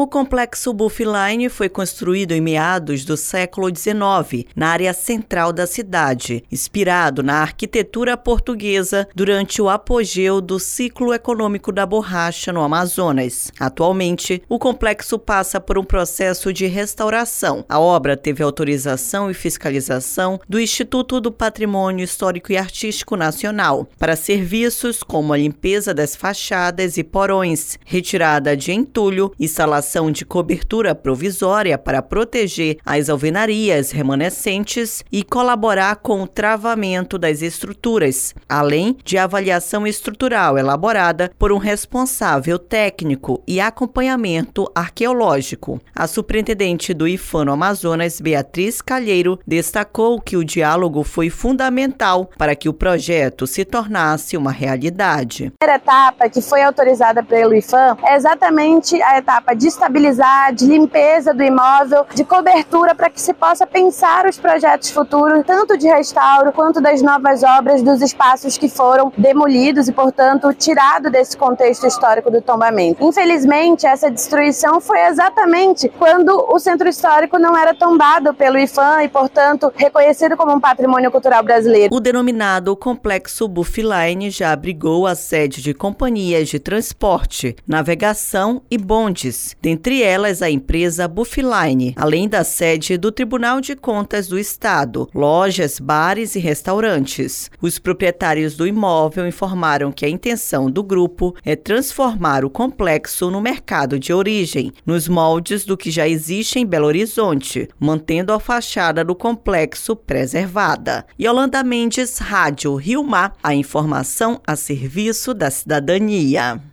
O complexo Buffline foi construído em meados do século XIX, na área central da cidade, inspirado na arquitetura portuguesa durante o apogeu do ciclo econômico da borracha no Amazonas. Atualmente, o complexo passa por um processo de restauração. A obra teve autorização e fiscalização do Instituto do Patrimônio Histórico e Artístico Nacional para serviços como a limpeza das fachadas e porões, retirada de entulho, instalação de cobertura provisória para proteger as alvenarias remanescentes e colaborar com o travamento das estruturas, além de avaliação estrutural elaborada por um responsável técnico e acompanhamento arqueológico. A superintendente do IPHAN no Amazonas, Beatriz Calheiro, destacou que o diálogo foi fundamental para que o projeto se tornasse uma realidade. A primeira etapa que foi autorizada pelo IPHAN é exatamente a etapa de estabilizar, de limpeza do imóvel, de cobertura para que se possa pensar os projetos futuros, tanto de restauro quanto das novas obras dos espaços que foram demolidos e, portanto, tirado desse contexto histórico do tombamento. Infelizmente, essa destruição foi exatamente quando o centro histórico não era tombado pelo IPHAN e, portanto, reconhecido como um patrimônio cultural brasileiro. O denominado complexo Buffline já abrigou a sede de companhias de transporte, navegação e bondes, dentre elas a empresa Buffline, além da sede do Tribunal de Contas do Estado, lojas, bares e restaurantes. Os proprietários do imóvel informaram que a intenção do grupo é transformar o complexo no mercado de origem, nos moldes do que já existe em Belo Horizonte, mantendo a fachada do complexo preservada. Yolanda Mendes, Rádio Rio Mar, a informação a serviço da cidadania.